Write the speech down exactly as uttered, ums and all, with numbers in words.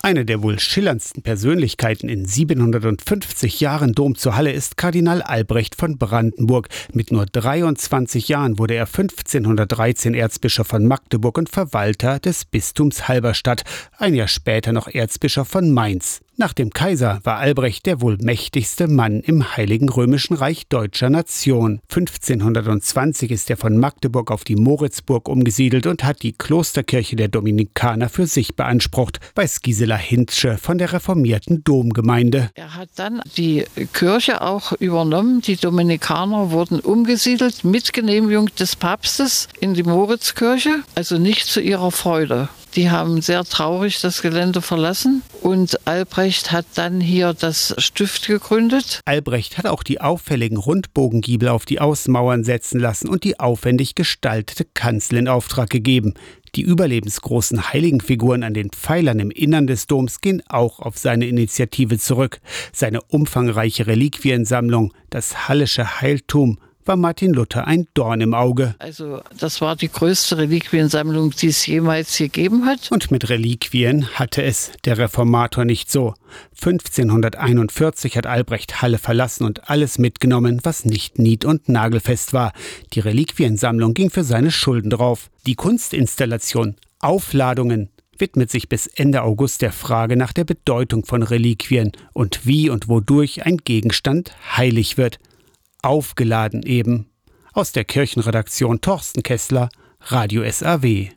Eine der wohl schillerndsten Persönlichkeiten in siebenhundertfünfzig Jahren Dom zu Halle ist Kardinal Albrecht von Brandenburg. Mit nur dreiundzwanzig Jahren wurde er fünfzehnhundertdreizehn Erzbischof von Magdeburg und Verwalter des Bistums Halberstadt, ein Jahr später noch Erzbischof von Mainz. Nach dem Kaiser war Albrecht der wohl mächtigste Mann im Heiligen Römischen Reich deutscher Nation. fünfzehnhundertzwanzig ist er von Magdeburg auf die Moritzburg umgesiedelt und hat die Klosterkirche der Dominikaner für sich beansprucht, weiß Gisela Hinzsche von der reformierten Domgemeinde. Er hat dann die Kirche auch übernommen. Die Dominikaner wurden umgesiedelt mit Genehmigung des Papstes in die Moritzkirche, also nicht zu ihrer Freude. Die haben sehr traurig das Gelände verlassen und Albrecht hat dann hier das Stift gegründet. Albrecht hat auch die auffälligen Rundbogengiebel auf die Außenmauern setzen lassen und die aufwendig gestaltete Kanzel in Auftrag gegeben. Die überlebensgroßen Heiligenfiguren an den Pfeilern im Innern des Doms gehen auch auf seine Initiative zurück. Seine umfangreiche Reliquiensammlung, das Hallische Heiltum, war Martin Luther ein Dorn im Auge. Also das war die größte Reliquiensammlung, die es jemals gegeben hat. Und mit Reliquien hatte es der Reformator nicht so. fünfzehnhunderteinundvierzig hat Albrecht Halle verlassen und alles mitgenommen, was nicht nied- und nagelfest war. Die Reliquiensammlung ging für seine Schulden drauf. Die Kunstinstallation Aufladungen widmet sich bis Ende August der Frage nach der Bedeutung von Reliquien und wie und wodurch ein Gegenstand heilig wird. Aufgeladen eben. Aus der Kirchenredaktion Torsten Kessler, Radio S A W.